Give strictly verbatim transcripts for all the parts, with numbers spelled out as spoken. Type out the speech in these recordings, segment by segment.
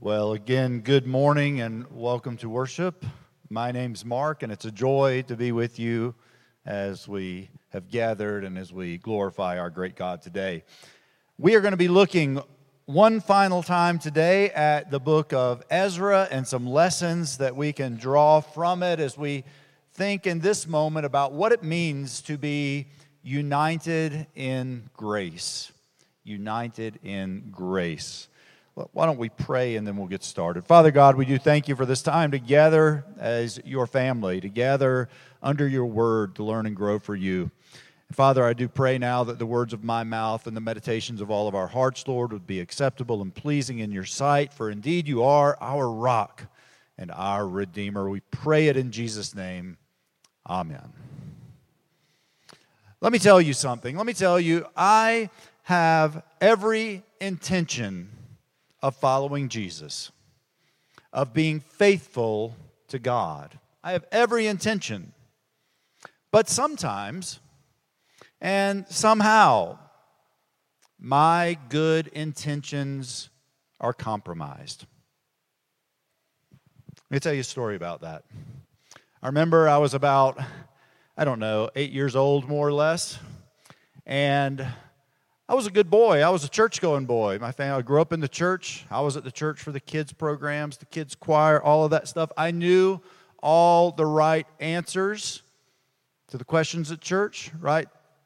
Well, again, good morning and welcome to worship. My name's Mark, and it's a joy to be with you as we have gathered and as we glorify our great God today. We are going to be looking one final time today at the book of Ezra and some lessons that we can draw from it as we think in this moment about what it means to be united in grace. United in grace. Why don't we pray and then we'll get started. Father God, we do thank you for this time to gather as your family, to gather under your word to learn and grow for you. And Father, I do pray now that the words of my mouth and the meditations of all of our hearts, Lord, would be acceptable and pleasing in your sight, for indeed you are our rock and our Redeemer. We pray it in Jesus' name. Amen. Let me tell you something. Let me tell you, I have every intention of following Jesus, of being faithful to God. I have every intention. But sometimes, and somehow, my good intentions are compromised. Let me tell you a story about that. I remember I was about, I don't know, eight years old, more or less, and I was a good boy. I was a church-going boy. My family, I grew up in the church. I was at the church for the kids' programs, the kids' choir, all of that stuff. I knew all the right answers to the questions at church, right?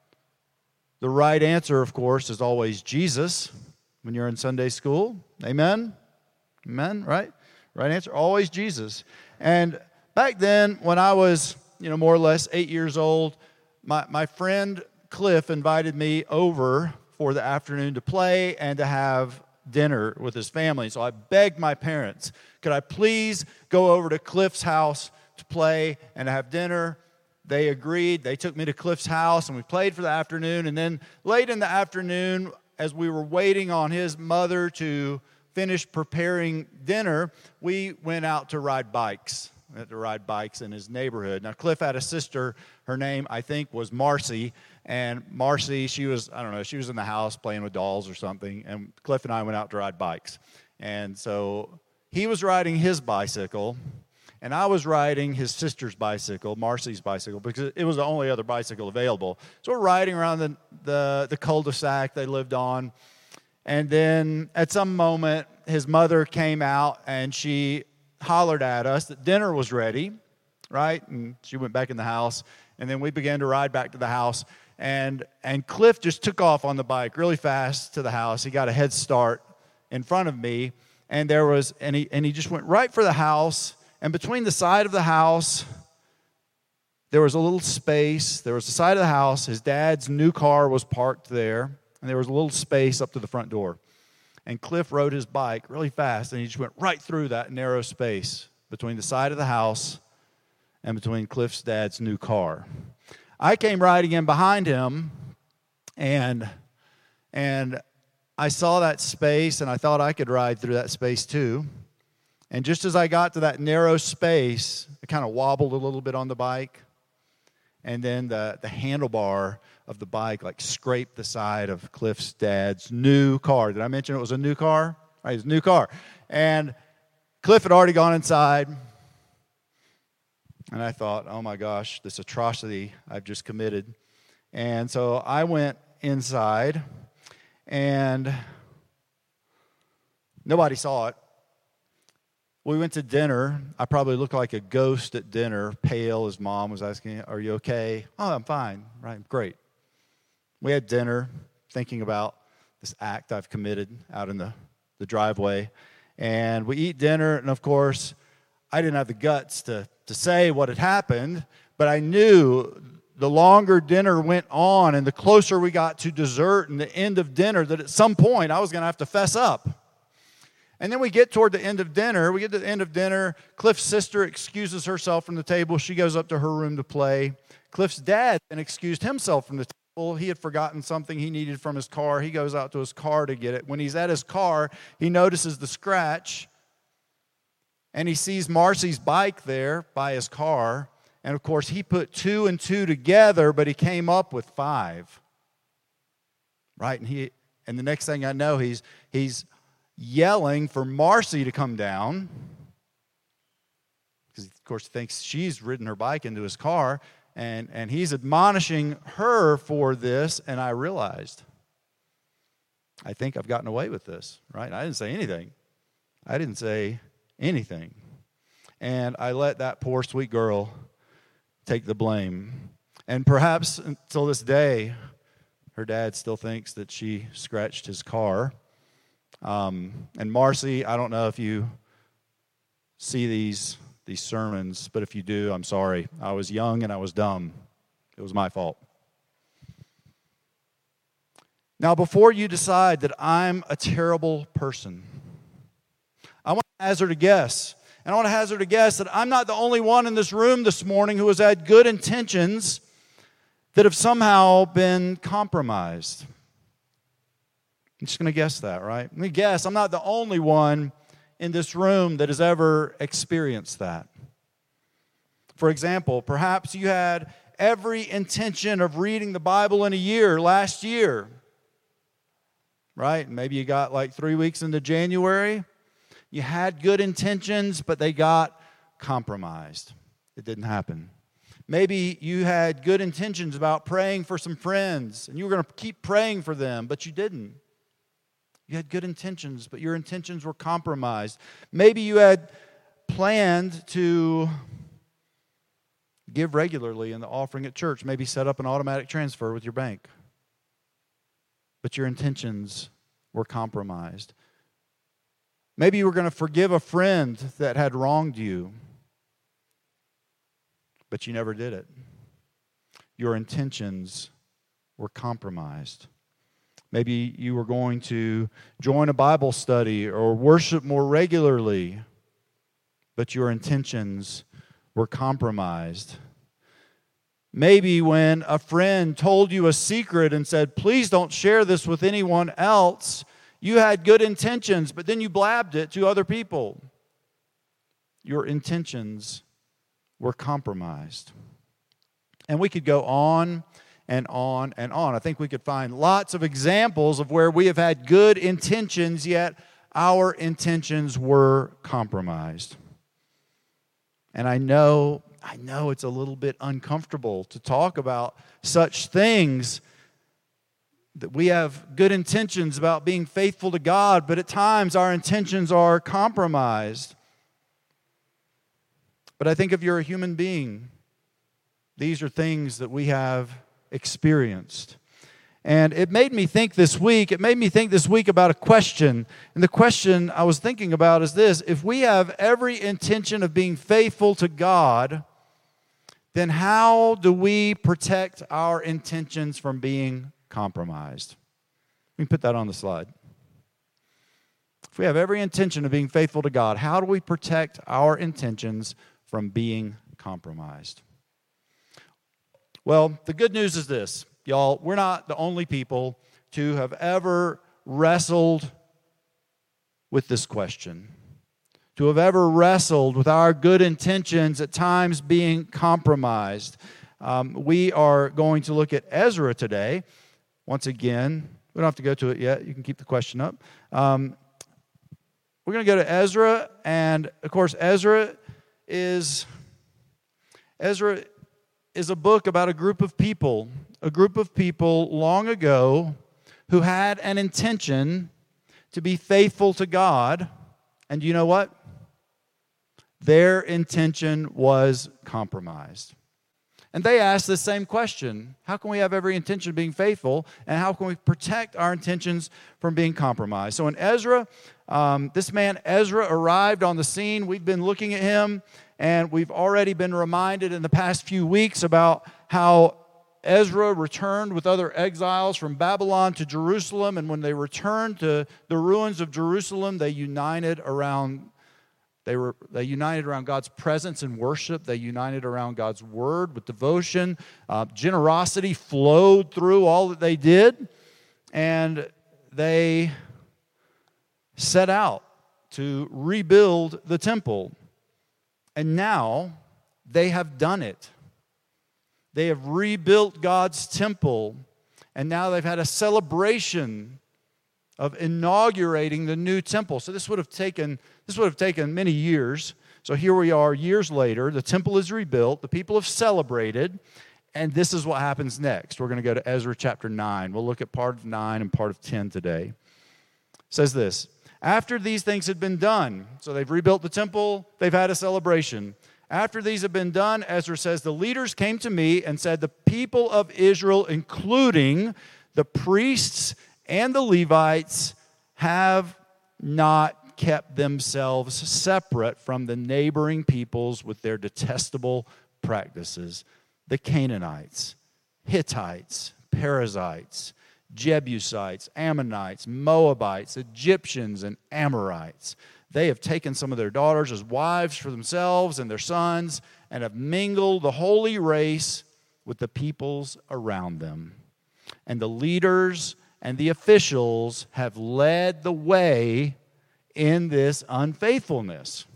The right answer, of course, is always Jesus when you're in Sunday school. Amen? Amen, right? Right answer, always Jesus. And back then, when I was, you know, more or less eight years old, my, my friend Cliff invited me over for the afternoon to play and to have dinner with his family. So I begged my parents, could I please go over to Cliff's house to play and have dinner? They agreed. They took me to Cliff's house and we played for the afternoon. And then late in the afternoon, as we were waiting on his mother to finish preparing dinner, we went out to ride bikes. We had to ride bikes in his neighborhood. Now, Cliff had a sister. Her name, I think, was Marcy. And Marcy, she was, I don't know, she was in the house playing with dolls or something. And Cliff and I went out to ride bikes. And so he was riding his bicycle, and I was riding his sister's bicycle, Marcy's bicycle, because it was the only other bicycle available. So we're riding around the, the, the cul-de-sac they lived on. And then at some moment, his mother came out, and she hollered at us that dinner was ready, right? And she went back in the house, and then we began to ride back to the house. And and Cliff just took off on the bike really fast to the house. He got a head start in front of me, and there was and he and he just went right for the house. And between the side of the house, there was a little space. There was the side of the house. His dad's new car was parked there, and there was a little space up to the front door. And Cliff rode his bike really fast, and he just went right through that narrow space between the side of the house and between Cliff's dad's new car. I came riding in behind him, and and I saw that space, and I thought I could ride through that space too. And just as I got to that narrow space, I kind of wobbled a little bit on the bike, and then the, the handlebar of the bike like scraped the side of Cliff's dad's new car. Did I mention it was a new car? Right, it was a new car. And Cliff had already gone inside. And I thought, oh my gosh, this atrocity I've just committed. And so I went inside, and nobody saw it. We went to dinner. I probably looked like a ghost at dinner, pale. His mom was asking, are you okay? Oh, I'm fine. Right, great. We had dinner, thinking about this act I've committed out in the, the driveway. And we eat dinner, and of course, I didn't have the guts to, to say what had happened, but I knew the longer dinner went on and the closer we got to dessert and the end of dinner that at some point I was going to have to fess up. And then we get toward the end of dinner. We get to the end of dinner. Cliff's sister excuses herself from the table. She goes up to her room to play. Cliff's dad then excused himself from the table. He had forgotten something he needed from his car. He goes out to his car to get it. When he's at his car, he notices the scratch. And he sees Marcy's bike there by his car. And, of course, he put two and two together, but he came up with five. Right? And he and the next thing I know, he's he's yelling for Marcy to come down, because of course he thinks she's ridden her bike into his car, and, and he's admonishing her for this, and I realized, I think I've gotten away with this, right? I didn't say anything. I didn't say anything. And I let that poor sweet girl take the blame. And perhaps until this day, her dad still thinks that she scratched his car. Um, and Marcy, I don't know if you see these, these sermons, but if you do, I'm sorry. I was young and I was dumb. It was my fault. Now, before you decide that I'm a terrible person, I want to hazard a guess. And I want to hazard a guess that I'm not the only one in this room this morning who has had good intentions that have somehow been compromised. I'm just going to guess that, right? Let me guess, I'm not the only one in this room that has ever experienced that. For example, perhaps you had every intention of reading the Bible in a year last year, right? Maybe you got like three weeks into January. You had good intentions, but they got compromised. It didn't happen. Maybe you had good intentions about praying for some friends, and you were going to keep praying for them, but you didn't. You had good intentions, but your intentions were compromised. Maybe you had planned to give regularly in the offering at church, maybe set up an automatic transfer with your bank, but your intentions were compromised. Maybe you were going to forgive a friend that had wronged you, but you never did it. Your intentions were compromised. Maybe you were going to join a Bible study or worship more regularly, but your intentions were compromised. Maybe when a friend told you a secret and said, please don't share this with anyone else, you had good intentions, but then you blabbed it to other people. Your intentions were compromised. And we could go on and on and on. I think we could find lots of examples of where we have had good intentions, yet our intentions were compromised. And I know, I know it's a little bit uncomfortable to talk about such things, that we have good intentions about being faithful to God, but at times our intentions are compromised. But I think if you're a human being, these are things that we have experienced. And it made me think this week, it made me think this week about a question. And the question I was thinking about is this: if we have every intention of being faithful to God, then how do we protect our intentions from being compromised? Let me put that on the slide. If we have every intention of being faithful to God, how do we protect our intentions from being compromised? Well, the good news is this, y'all. We're not the only people to have ever wrestled with this question, to have ever wrestled with our good intentions at times being compromised. Um, we are going to look at Ezra today. Once again, we don't have to go to it yet. You can keep the question up. Um, we're going to go to Ezra, and of course, Ezra is Ezra is a book about a group of people, a group of people long ago who had an intention to be faithful to God, and you know what? Their intention was compromised. And they asked the same question: how can we have every intention of being faithful, and how can we protect our intentions from being compromised? So in Ezra, um, this man Ezra arrived on the scene. We've been looking at him, and we've already been reminded in the past few weeks about how Ezra returned with other exiles from Babylon to Jerusalem, and when they returned to the ruins of Jerusalem, they united around They were they united around God's presence and worship. They united around God's word with devotion. Uh, generosity flowed through all that they did. And they set out to rebuild the temple. And now they have done it. They have rebuilt God's temple. And now they've had a celebration of inaugurating the new temple. So this would have taken this would have taken many years. So here we are years later. The temple is rebuilt. The people have celebrated. And this is what happens next. We're going to go to Ezra chapter nine. We'll look at part of nine and part of ten today. It says this: after these things had been done, so they've rebuilt the temple, they've had a celebration. After these have been done, Ezra says, the leaders came to me and said, the people of Israel, including the priests and the Levites, have not kept themselves separate from the neighboring peoples with their detestable practices. The Canaanites, Hittites, Perizzites, Jebusites, Ammonites, Moabites, Egyptians, and Amorites. They have taken some of their daughters as wives for themselves and their sons and have mingled the holy race with the peoples around them. And the leaders and the officials have led the way in this unfaithfulness.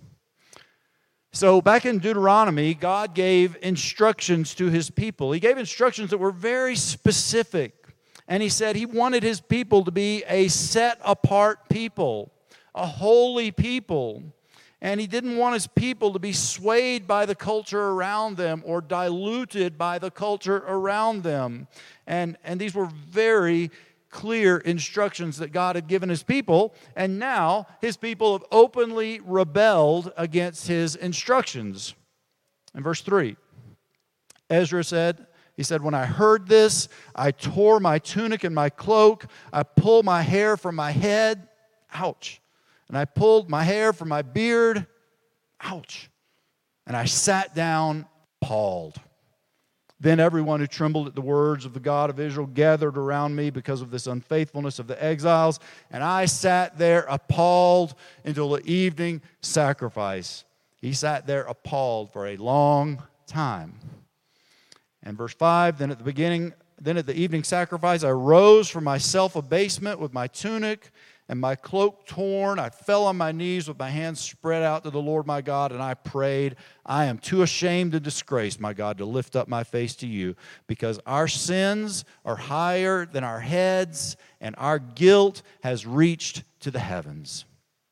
So back in Deuteronomy, God gave instructions to his people. He gave instructions that were very specific. And he said he wanted his people to be a set-apart people, a holy people. And he didn't want his people to be swayed by the culture around them or diluted by the culture around them. And, and these were very clear instructions that God had given his people, and now his people have openly rebelled against his instructions. In verse three, Ezra said, he said, when I heard this, I tore my tunic and my cloak. I pulled my hair from my head. Ouch. And I pulled my hair from my beard. Ouch. And I sat down appalled. Then everyone who trembled at the words of the God of Israel gathered around me because of this unfaithfulness of the exiles. And I sat there appalled until the evening sacrifice. He sat there appalled for a long time. And verse five, then at the beginning, then at the evening sacrifice, I rose from my self-abasement with my tunic and my cloak torn. I fell on my knees with my hands spread out to the Lord my God, and I prayed, I am too ashamed and disgraced, my God, to lift up my face to you, because our sins are higher than our heads, and our guilt has reached to the heavens.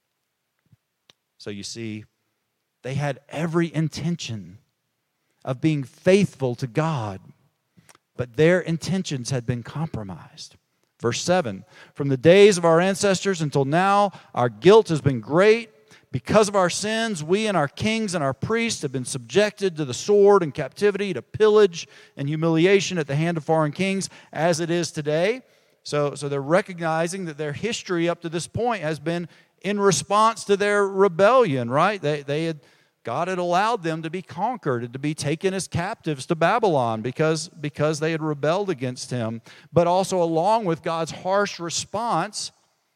So you see, they had every intention of being faithful to God, but their intentions had been compromised. Verse seven, from the days of our ancestors until now, our guilt has been great. Because of our sins, we and our kings and our priests have been subjected to the sword and captivity, to pillage and humiliation at the hand of foreign kings, as it is today. So, so they're recognizing that their history up to this point has been in response to their rebellion, right? They, they had, God had allowed them to be conquered and to be taken as captives to Babylon because, because they had rebelled against him. But also along with God's harsh response,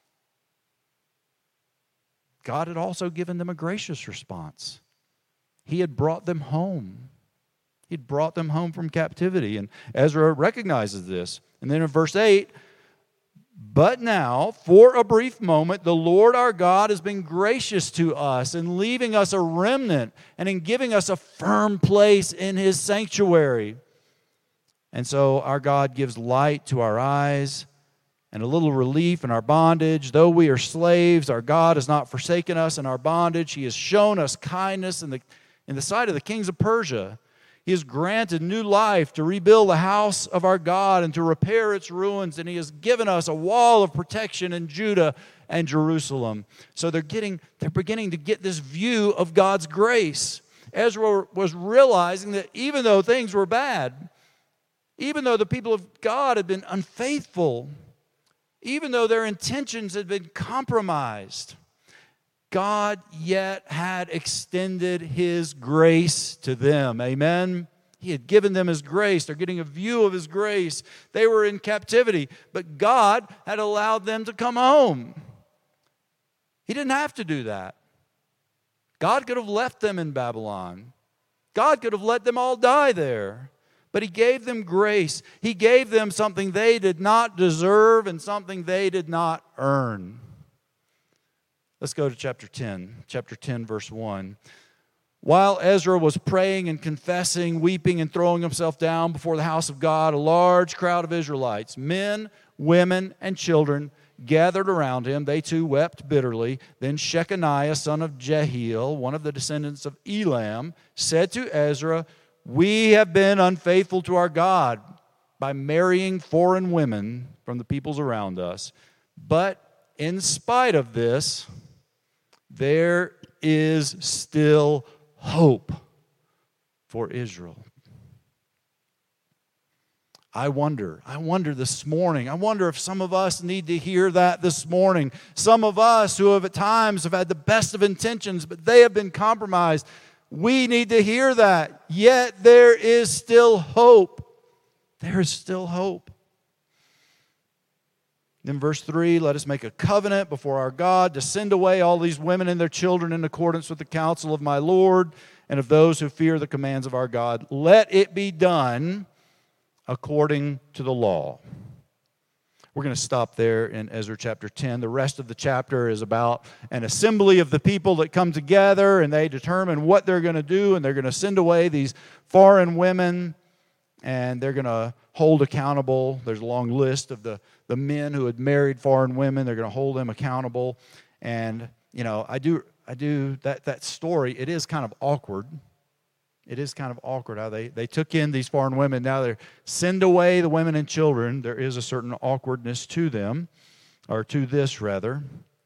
God had also given them a gracious response. He had brought them home. He'd brought them home from captivity. And Ezra recognizes this. And then in verse eight, but now, for a brief moment, the Lord our God has been gracious to us in leaving us a remnant and in giving us a firm place in his sanctuary. And so our God gives light to our eyes and a little relief in our bondage. Though we are slaves, our God has not forsaken us in our bondage. He has shown us kindness in the, in the sight of the kings of Persia. He has granted new life to rebuild the house of our God and to repair its ruins. And he has given us a wall of protection in Judah and Jerusalem. So they're getting, they're beginning to get this view of God's grace. Ezra was realizing that even though things were bad, even though the people of God had been unfaithful, even though their intentions had been compromised, God yet had extended his grace to them. Amen? He had given them his grace. They're getting a view of his grace. They were in captivity, but God had allowed them to come home. He didn't have to do that. God could have left them in Babylon. God could have let them all die there. But he gave them grace. He gave them something they did not deserve and something they did not earn. Let's go to chapter ten. Chapter ten, verse one. While Ezra was praying and confessing, weeping and throwing himself down before the house of God, a large crowd of Israelites, men, women, and children, gathered around him. They too wept bitterly. Then Shechaniah, son of Jehiel, one of the descendants of Elam, said to Ezra, "We have been unfaithful to our God by marrying foreign women from the peoples around us. But in spite of this, there is still hope for Israel." I wonder, I wonder this morning, I wonder if some of us need to hear that this morning. Some of us who have at times have had the best of intentions, but they have been compromised. We need to hear that. Yet there is still hope. There is still hope. In verse three, let us make a covenant before our God to send away all these women and their children in accordance with the counsel of my Lord and of those who fear the commands of our God. Let it be done according to the law. We're going to stop there in Ezra chapter ten. The rest of the chapter is about an assembly of the people that come together and they determine what they're going to do, and they're going to send away these foreign women and they're going to hold accountable. There's a long list of the, the men who had married foreign women. They're going to hold them accountable. And, you know, I do I do that that story, it is kind of awkward. It is kind of awkward how they, they took in these foreign women. Now they're send away the women and children. There is a certain awkwardness to them, or to this rather.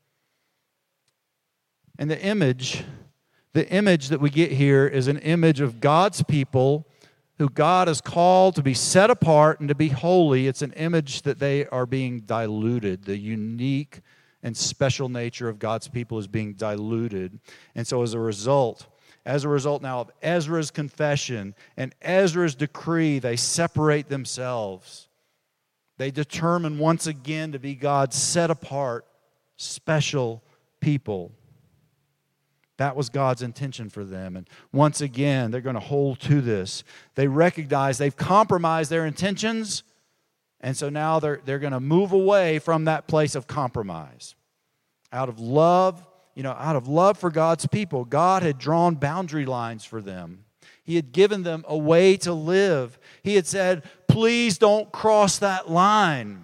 And the image, the image that we get here is an image of God's people who God has called to be set apart and to be holy. It's an image that they are being diluted. The unique and special nature of God's people is being diluted. And so as a result, As a result now of Ezra's confession and Ezra's decree, they separate themselves. They determine once again to be God's set apart, special people. That was God's intention for them. And once again, they're going to hold to this. They recognize they've compromised their intentions, and so now they're, they're going to move away from that place of compromise. Out of love, You know, out of love for God's people, God had drawn boundary lines for them. He had given them a way to live. He had said, please don't cross that line.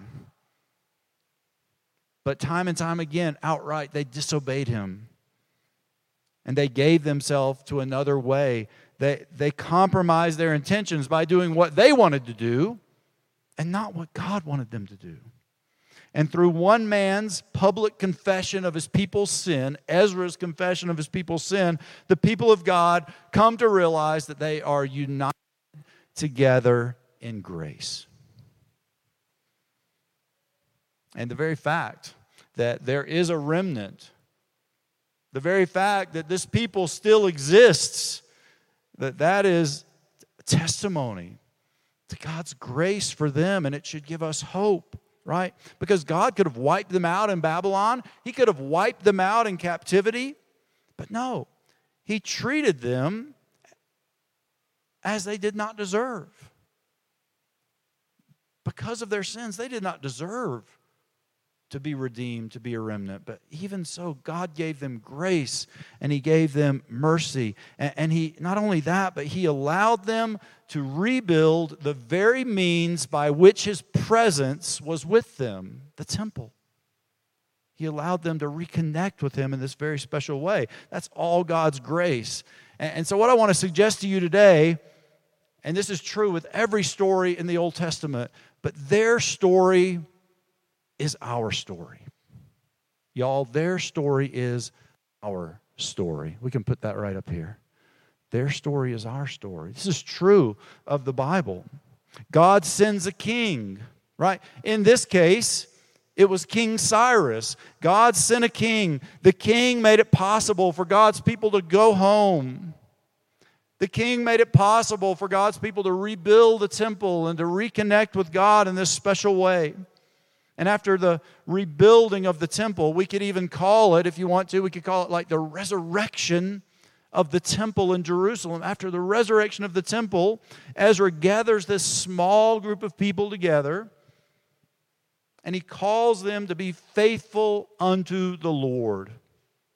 But time and time again, outright, they disobeyed him. And they gave themselves to another way. They, they compromised their intentions by doing what they wanted to do and not what God wanted them to do. And through one man's public confession of his people's sin, Ezra's confession of his people's sin, the people of God come to realize that they are united together in grace. And the very fact that there is a remnant, the very fact that this people still exists, that that is testimony to God's grace for them, and it should give us hope. Right? Because God could have wiped them out in Babylon. He could have wiped them out in captivity. But no, he treated them as they did not deserve. Because of their sins, they did not deserve to be redeemed, to be a remnant. But even so, God gave them grace and he gave them mercy. And, and he, not only that, but he allowed them to rebuild the very means by which his presence was with them, the temple. He allowed them to reconnect with him in this very special way. That's all God's grace. And, and so what I want to suggest to you today, and this is true with every story in the Old Testament, but their story is our story. Y'all, their story is our story. We can put that right up here. Their story is our story. This is true of the Bible. God sends a king, right? In this case, it was King Cyrus. God sent a king. The king made it possible for God's people to go home. The king made it possible for God's people to rebuild the temple and to reconnect with God in this special way. And after the rebuilding of the temple, we could even call it, if you want to, we could call it like the resurrection of the temple in Jerusalem. After the resurrection of the temple, Ezra gathers this small group of people together, and he calls them to be faithful unto the Lord.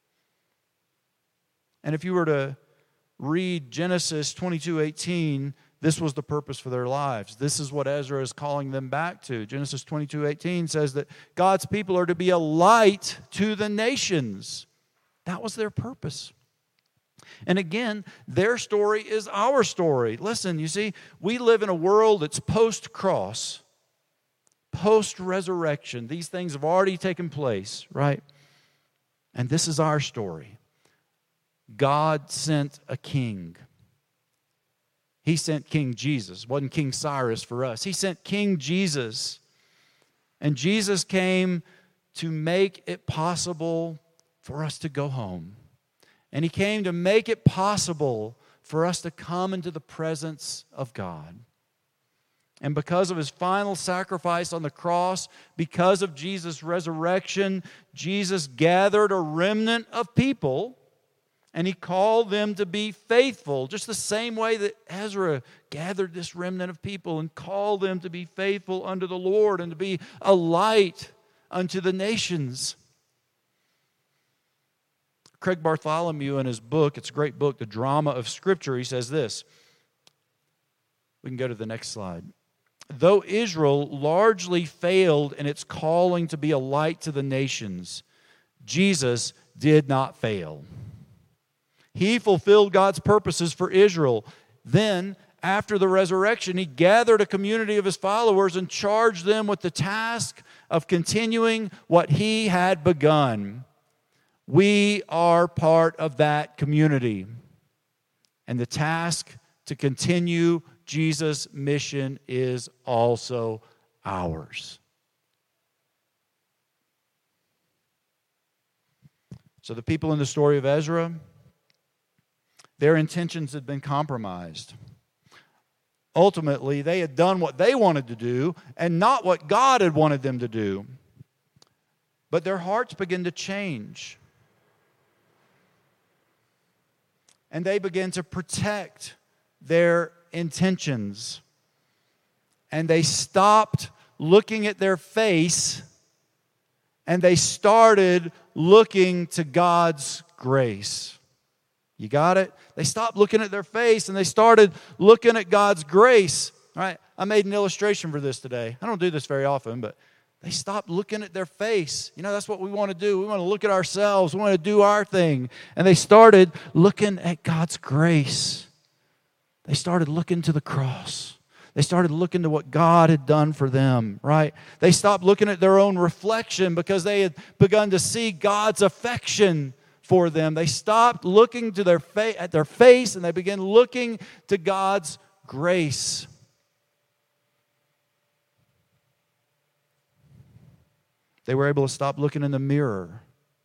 And if you were to read Genesis twenty-two eighteen, this was the purpose for their lives. This is what Ezra is calling them back to. Genesis twenty-two eighteen says that God's people are to be a light to the nations. That was their purpose. And again, their story is our story. Listen, you see, we live in a world that's post-cross, post-resurrection. These things have already taken place, right? And this is our story. God sent a king. He sent King Jesus. It wasn't King Cyrus for us. He sent King Jesus. And Jesus came to make it possible for us to go home. And He came to make it possible for us to come into the presence of God. And because of His final sacrifice on the cross, because of Jesus' resurrection, Jesus gathered a remnant of people, and He called them to be faithful, just the same way that Ezra gathered this remnant of people and called them to be faithful unto the Lord and to be a light unto the nations. Craig Bartholomew, in his book, it's a great book, The Drama of Scripture, he says this. We can go to the next slide. Though Israel largely failed in its calling to be a light to the nations, Jesus did not fail. He fulfilled God's purposes for Israel. Then, after the resurrection, He gathered a community of His followers and charged them with the task of continuing what He had begun. We are part of that community. And the task to continue Jesus' mission is also ours. So the people in the story of Ezra, their intentions had been compromised. Ultimately, they had done what they wanted to do and not what God had wanted them to do. But their hearts began to change. And they began to protect their intentions. And they stopped looking at their face, and they started looking to God's grace. You got it? They stopped looking at their face, and they started looking at God's grace. All right, I made an illustration for this today. I don't do this very often, but they stopped looking at their face. You know, that's what we want to do. We want to look at ourselves. We want to do our thing. And they started looking at God's grace. They started looking to the cross. They started looking to what God had done for them, right? They stopped looking at their own reflection because they had begun to see God's affection for them. They stopped looking to their fa- at their face, and they began looking to God's grace. They were able to stop looking in the mirror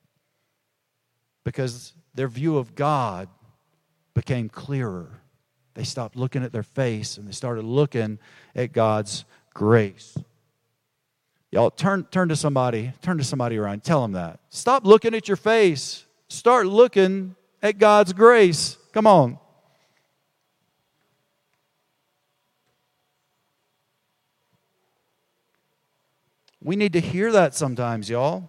because their view of God became clearer. They stopped looking at their face and they started looking at God's grace. Y'all, turn, turn to somebody, turn to somebody around, tell them that. Stop looking at your face. Start looking at God's grace. Come on. We need to hear that sometimes, y'all.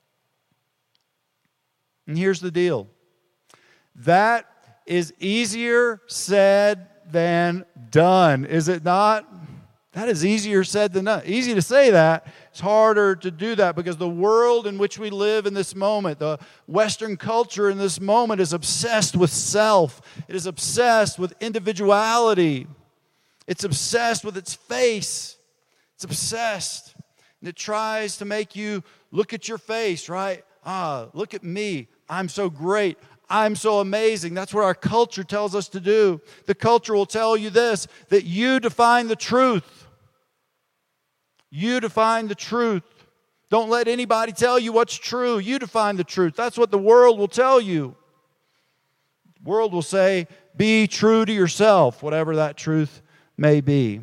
And here's the deal. That is easier said than done, is it not? That is easier said than done. Easy to say that. It's harder to do that because the world in which we live in this moment, the Western culture in this moment is obsessed with self. It is obsessed with individuality. It's obsessed with its face. It's obsessed. And it tries to make you look at your face, right? Ah, look at me. I'm so great. I'm so amazing. That's what our culture tells us to do. The culture will tell you this, that you define the truth. You define the truth. Don't let anybody tell you what's true. You define the truth. That's what the world will tell you. The world will say, be true to yourself, whatever that truth may be.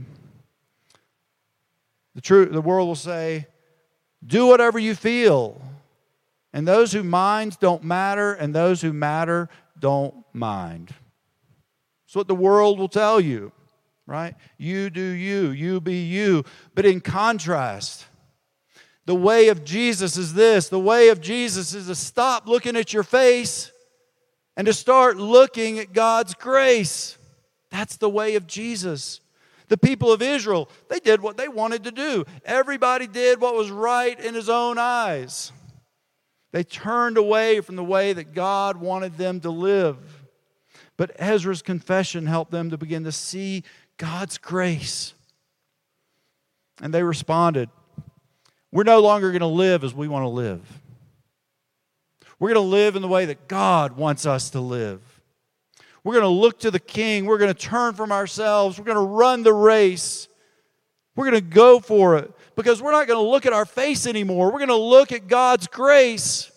The truth, the world will say, do whatever you feel. And those who mind don't matter, and those who matter don't mind. That's what the world will tell you, right? You do you, you be you. But in contrast, the way of Jesus is this. The way of Jesus is to stop looking at your face and to start looking at God's grace. That's the way of Jesus. The people of Israel, they did what they wanted to do. Everybody did what was right in his own eyes. They turned away from the way that God wanted them to live. But Ezra's confession helped them to begin to see God's grace. And they responded, we're no longer going to live as we want to live. We're going to live in the way that God wants us to live. We're going to look to the King. We're going to turn from ourselves. We're going to run the race. We're going to go for it because we're not going to look at our face anymore. We're going to look at God's grace.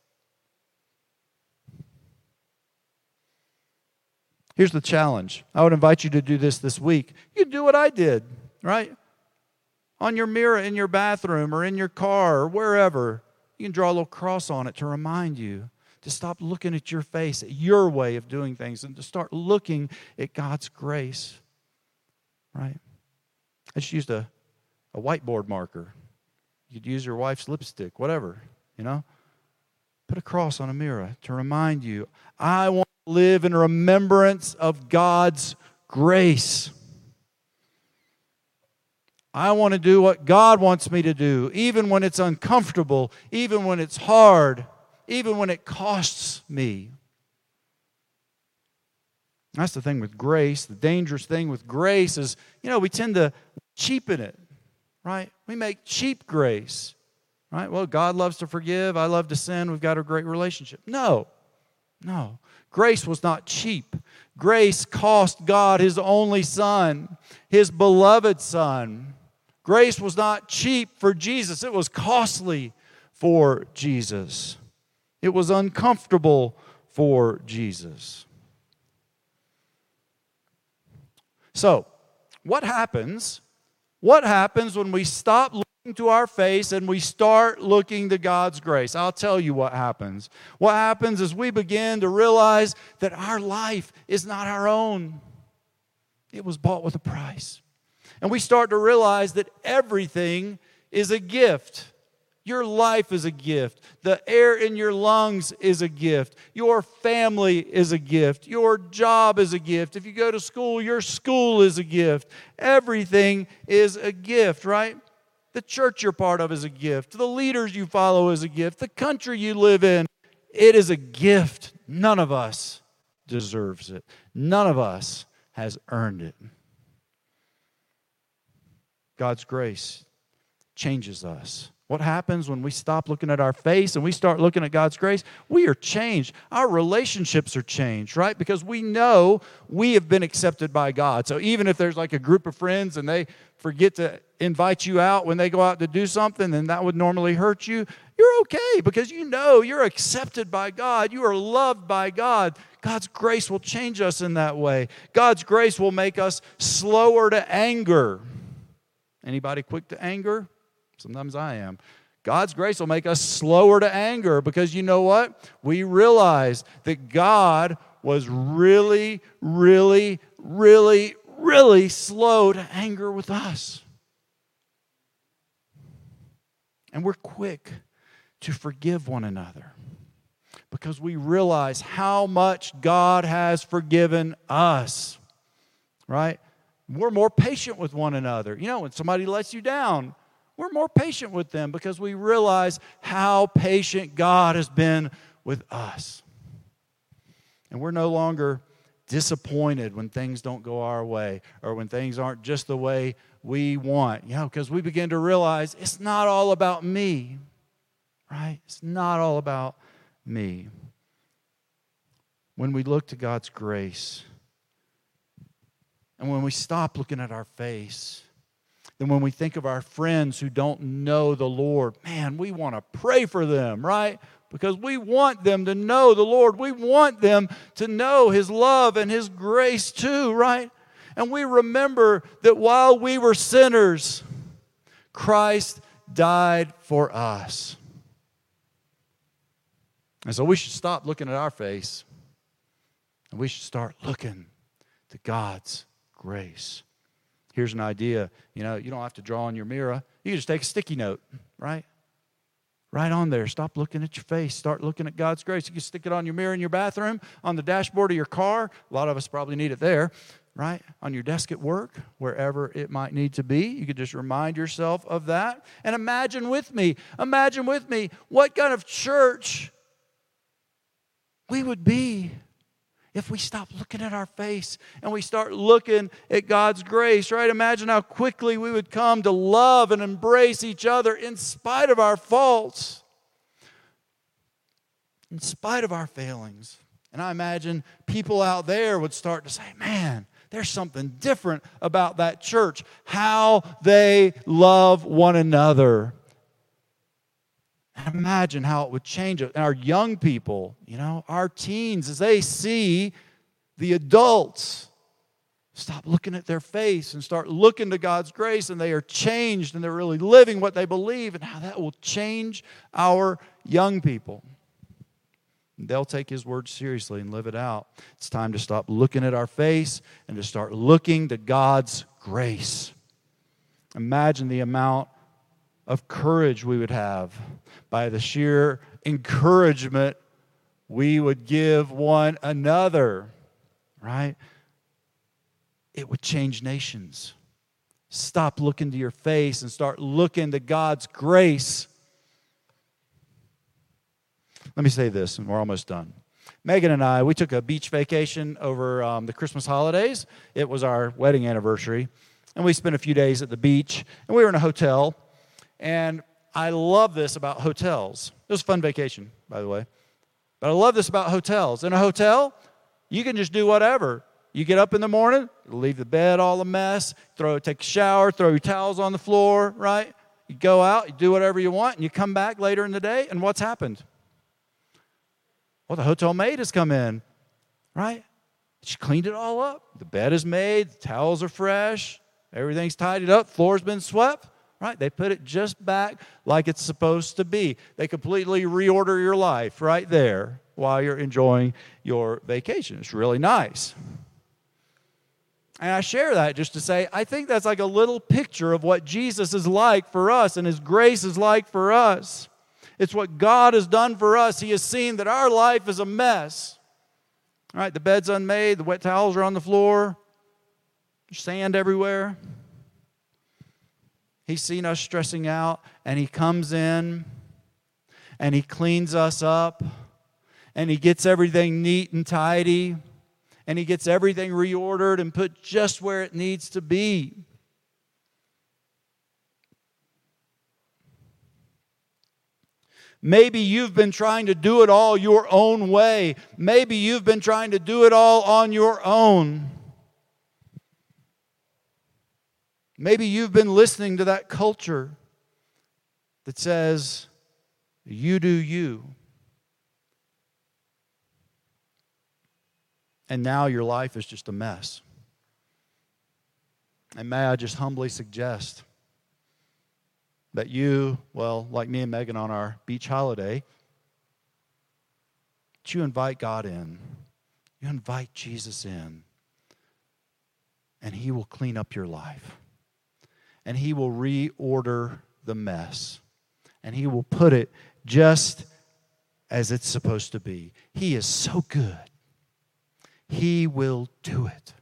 Here's the challenge. I would invite you to do this this week. You can do what I did, right? On your mirror in your bathroom or in your car or wherever, you can draw a little cross on it to remind you to stop looking at your face, at your way of doing things, and to start looking at God's grace, right? I just used a, a whiteboard marker. You could use your wife's lipstick, whatever, you know. Put a cross on a mirror to remind you, I want to live in remembrance of God's grace. I want to do what God wants me to do, even when it's uncomfortable, even when it's hard, even when it costs me. That's the thing with grace. The dangerous thing with grace is, you know, we tend to cheapen it, right? We make cheap grace, right? Well, God loves to forgive. I love to sin. We've got a great relationship. No, no. Grace was not cheap. Grace cost God His only Son, His beloved Son. Grace was not cheap for Jesus. It was costly for Jesus. It was uncomfortable for Jesus. So, what happens? What happens when we stop looking to our face and we start looking to God's grace? I'll tell you what happens. What happens is we begin to realize that our life is not our own. It was bought with a price. And we start to realize that everything is a gift. Your life is a gift. The air in your lungs is a gift. Your family is a gift. Your job is a gift. If you go to school, your school is a gift. Everything is a gift, right? The church you're part of is a gift. The leaders you follow is a gift. The country you live in, it is a gift. None of us deserves it. None of us has earned it. God's grace changes us. What happens when we stop looking at our face and we start looking at God's grace? We are changed. Our relationships are changed, right? Because we know we have been accepted by God. So even if there's like a group of friends and they forget to invite you out when they go out to do something, and that would normally hurt you, you're okay because you know you're accepted by God. You are loved by God. God's grace will change us in that way. God's grace will make us slower to anger. Anybody quick to anger? Sometimes I am. God's grace will make us slower to anger because you know what? We realize that God was really, really, really, really slow to anger with us. And we're quick to forgive one another because we realize how much God has forgiven us, right? We're more patient with one another. You know, when somebody lets you down, we're more patient with them because we realize how patient God has been with us. And we're no longer disappointed when things don't go our way or when things aren't just the way we want. You know, because we begin to realize it's not all about me, right? It's not all about me. When we look to God's grace and when we stop looking at our face, then when we think of our friends who don't know the Lord, man, we want to pray for them, right? Because we want them to know the Lord. We want them to know His love and His grace too, right? And we remember that while we were sinners, Christ died for us. And so we should stop looking at our face and we should start looking to God's grace. Here's an idea. You know, you don't have to draw on your mirror. You can just take a sticky note, right? Right on there. Stop looking at your face. Start looking at God's grace. You can stick it on your mirror in your bathroom, on the dashboard of your car. A lot of us probably need it there. right? On your desk at work, wherever it might need to be. You could just remind yourself of that. And imagine with me, imagine with me what kind of church we would be if we stop looking at our face and we start looking at God's grace, right? Imagine how quickly we would come to love and embrace each other in spite of our faults, in spite of our failings. And I imagine people out there would start to say, man, there's something different about that church, how they love one another. And imagine how it would change it. And our young people, you know, our teens, as they see the adults stop looking at their face and start looking to God's grace, and they are changed and they're really living what they believe, and how that will change our young people. They'll take His word seriously and live it out. It's time to stop looking at our face and to start looking to God's grace. Imagine the amount of courage we would have by the sheer encouragement we would give one another, right? It would change nations. Stop looking to your face and start looking to God's grace. Let me say this, and we're almost done. Megan and I, we took a beach vacation over um, the Christmas holidays. It was our wedding anniversary, and we spent a few days at the beach, and we were in a hotel, and I love this about hotels. It was a fun vacation, by the way, but I love this about hotels. In a hotel, you can just do whatever. You get up in the morning, leave the bed all a mess, throw, take a shower, throw your towels on the floor, right? You go out, you do whatever you want, and you come back later in the day, and what's happened? Well, the hotel maid has come in, right? She cleaned it all up. The bed is made, the towels are fresh, everything's tidied up, floor's been swept, right? They put it just back like it's supposed to be. They completely reorder your life right there while you're enjoying your vacation. It's really nice. And I share that just to say, I think that's like a little picture of what Jesus is like for us and His grace is like for us. It's what God has done for us. He has seen that our life is a mess. All right, the bed's unmade, the wet towels are on the floor, there's sand everywhere. He's seen us stressing out, and He comes in, and He cleans us up, and He gets everything neat and tidy, and He gets everything reordered and put just where it needs to be. Maybe you've been trying to do it all your own way. Maybe you've been trying to do it all on your own. Maybe you've been listening to that culture that says, you do you. And now your life is just a mess. And may I just humbly suggest that you, well, like me and Megan on our beach holiday, that you invite God in. You invite Jesus in. And He will clean up your life. And He will reorder the mess. And He will put it just as it's supposed to be. He is so good. He will do it.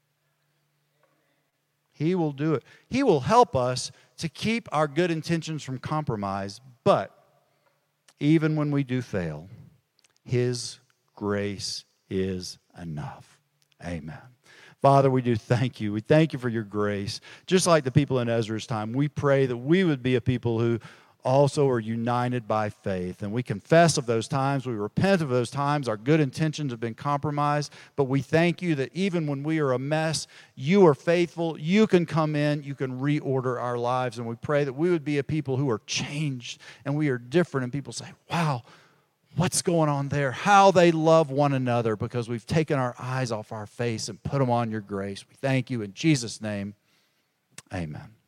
He will do it. He will help us to keep our good intentions from compromise, but even when we do fail, His grace is enough. Amen. Father, we do thank You. We thank You for Your grace. Just like the people in Ezra's time, we pray that we would be a people who also are united by faith. And we confess of those times. We repent of those times. Our good intentions have been compromised. But we thank You that even when we are a mess, You are faithful. You can come in. You can reorder our lives. And we pray that we would be a people who are changed and we are different. And people say, wow, what's going on there? How they love one another because we've taken our eyes off our face and put them on Your grace. We thank You in Jesus' name. Amen.